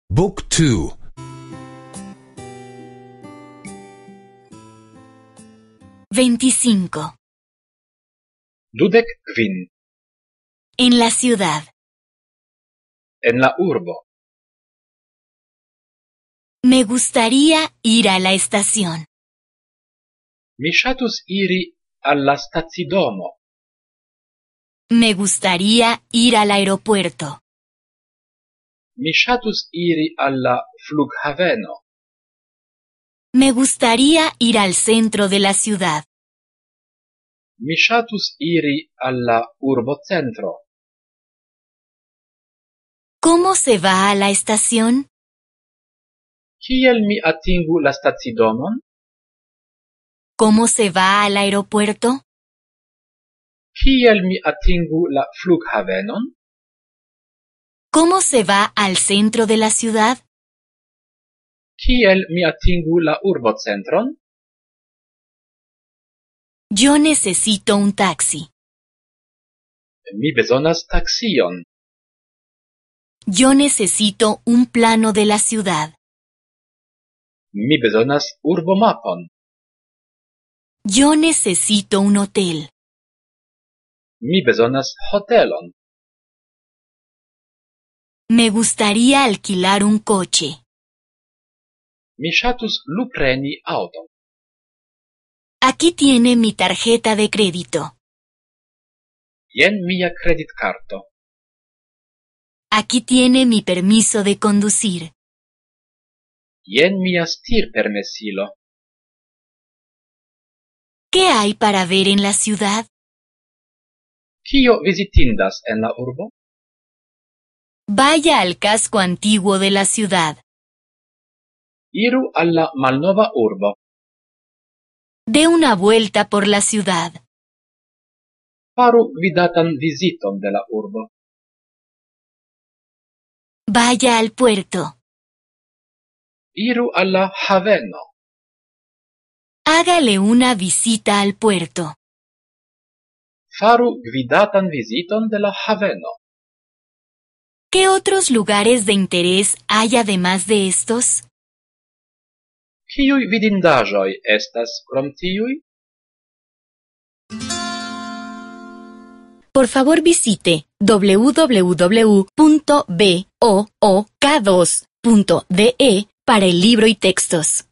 Book 2. 25. Dudek kvin. En la ciudad. En la urbo. Me gustaría ir a la estación. Mi ŝatus iri al la stacidomo. Me gustaría ir al aeropuerto. Mi ŝatus iri al la flughaveno. Me gustaría ir al centro de la ciudad. Mi ŝatus iri al la urbocentro. ¿Cómo se va a la estación? Kiel mi atingu la stacidomon? ¿Cómo se va al aeropuerto? Kiel mi atingu la flughavenon? ¿Cómo se va al centro de la ciudad? Kiel mi atingu la urbocentron? Yo necesito un taxi. Mi bezonas taksion. Yo necesito un plano de la ciudad. Mi bezonas urbomapon. Yo necesito un hotel. Mi bezonas hotelon. Me gustaría alquilar un coche. Mi ŝatus lupreni aŭton. Aquí tiene mi tarjeta de crédito. Jen mia kreditkarto. Aquí tiene mi permiso de conducir. Jen mia stirpermesilo. ¿Qué hay para ver en la ciudad? Kio vizitindas en la urbo? Vaya al casco antiguo de la ciudad. Iru al la malnova urbo. Dé una vuelta por la ciudad. Faru gvidatan viziton de la urbo. Vaya al puerto. Iru al la haveno. Hágale una visita al puerto. Faru gvidatan viziton de la haveno. ¿Qué otros lugares de interés hay además de estos? Kiuj vidindaĵoj estas krom tiuj? Por favor visite www.book2.de para el libro y textos.